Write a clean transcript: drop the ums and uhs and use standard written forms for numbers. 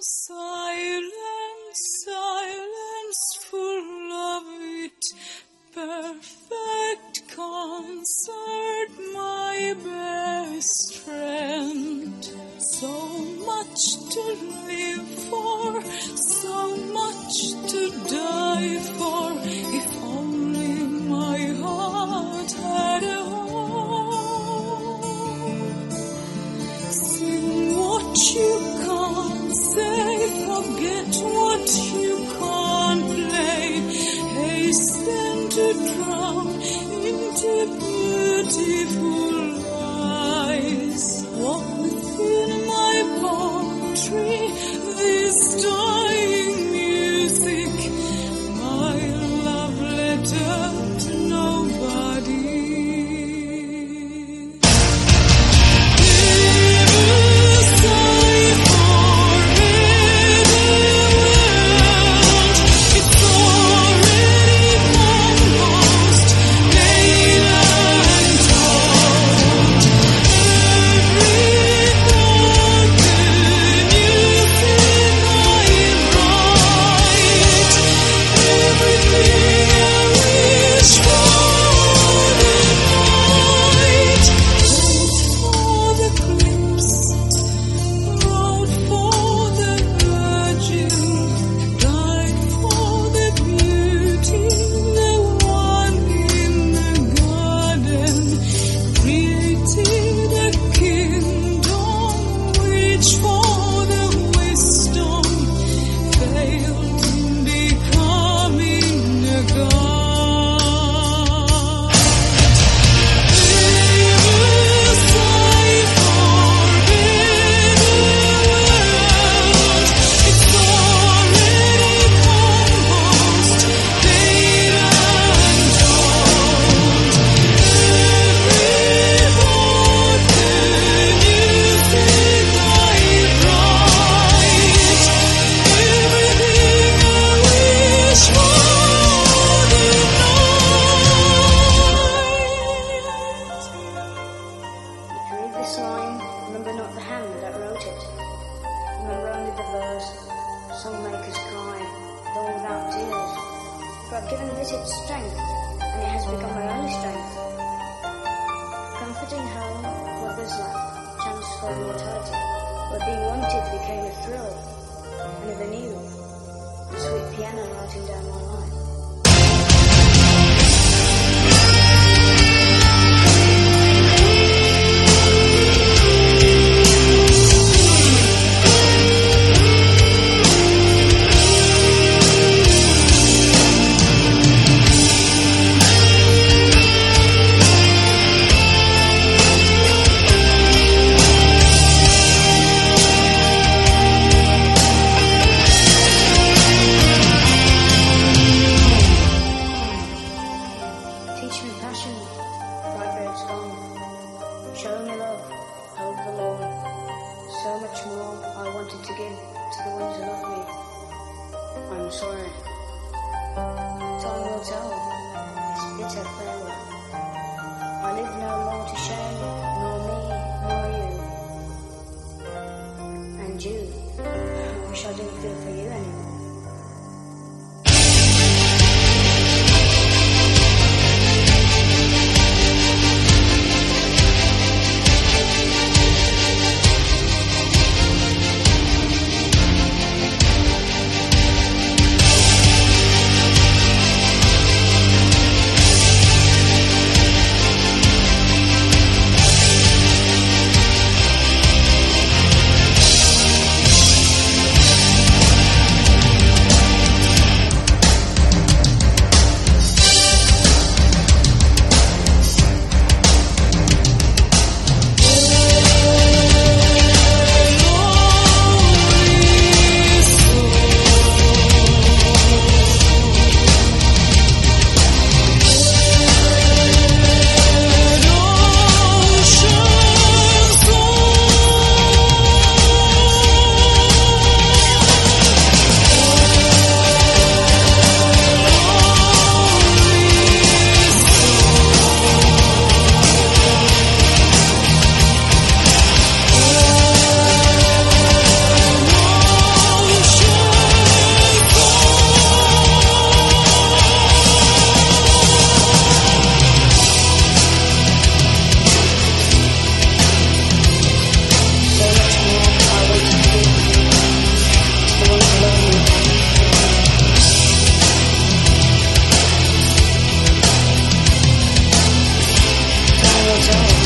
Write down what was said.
Silence, silence full of it, perfect concert, my best friend. So much to live for, so much to die for, if only my heart had a home. Sing what you can't say, forget what you can't play, hasten to drown into beautiful eyes. Walk within my poetry, this dying music, my love letter to nobody. I've given this its strength, and it has become my only strength. Comforting home, what there's left, transformed mortality, where being wanted became a thrill, and of anew, the sweet piano routing down my line. Teach me passion, bright birds gone. Show me love, hope the Lord. So much more I wanted to give to the ones who love me. I'm sorry. Time will tell this bitter farewell. I live no more to shame, nor me, nor you. And you, I wish I didn't feel for you anymore. myself.